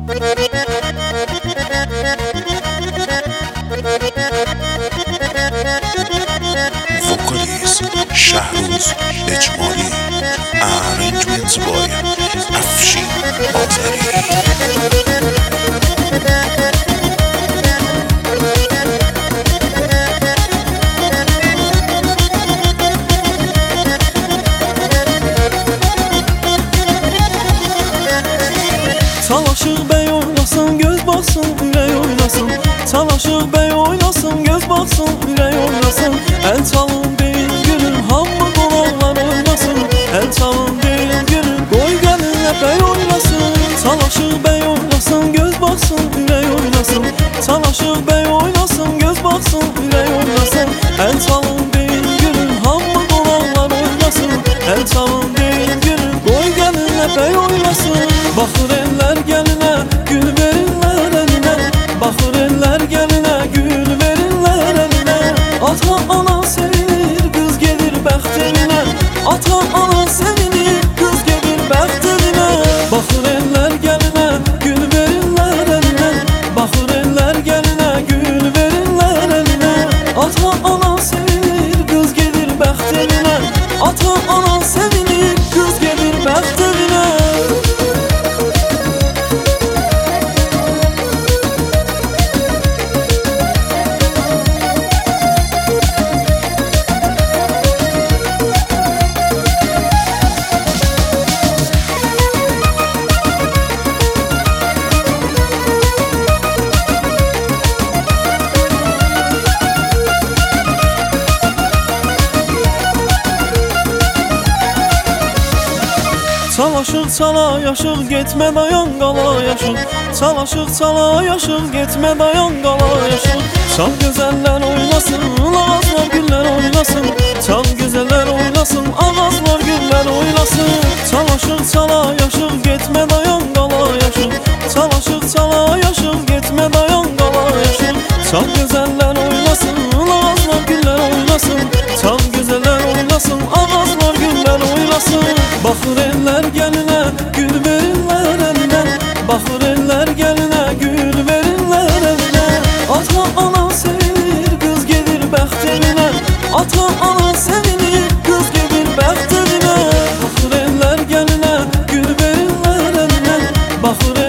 Vocalist شهروز اجمالی. Arrangements by افشین آذری. Çalışır bey oynasın, göz baksın, ürək oynasın. Çalışır bey oynasın, göz baksın, ürək oynasın. El çalın deyil gülüm, hamı qonaqlar oynasın. El çalın deyil gülüm, qoy gəlinlə bey oynasın. Çalışır bey oynasın, göz baksın, ürək oynasın. Çalışır bey oynasın, göz baksın, ürək oynasın. El çalın deyil gülüm, hamı qonaqlar oynasın. El çalın deyil gülüm, qoy gəlinlə bey oynasın. Baxır eller gəlinə, gül verirlər əlinə. Baxır eller gəlinə, gül verirlər əlinə. Ata ana sevinir, qız gedir bəxt elinə. Ata ana sevinir, qız gedir bəxt elinə. Baxır eller gəlinə, gül verirlər əlinə. Baxır eller gəlinə, gül verirlər əlinə. Ata ana sevinir, qız gedir bəxt elinə. Ata ana sevinir, qız gedir bəxt elinə. Çalışıq çala yaşıq, getmə dayan qala yaşıq. Çalışıq çala yaşıq, getmə dayan qala yaşıq. Çal gözəllər oynasın, ağaclar güllər oynasın. Çal gözəllər oynasın, ağaclar güllər oynasın. Çalışıq çala yaşıq, getmə dayan qala yaşıq. Çalışıq çala yaşıq, getmə dayan qala yaşıq. Çal gözəllər oynasın, ağaclar güllər oynasın. Çal gözəllər oynasın, ağaclar güllər oynasın. Baxır eller gəlinə, gül verirlər əlinə. Baxır eller gəlinə, gül verirlər əlinə. Ata ana sevinir, qız gedir bəxt elinə. Ata ana sevinir, qız gedir bəxt elinə. Baxır eller gəlinə, gül verirlər əlinə. Baxır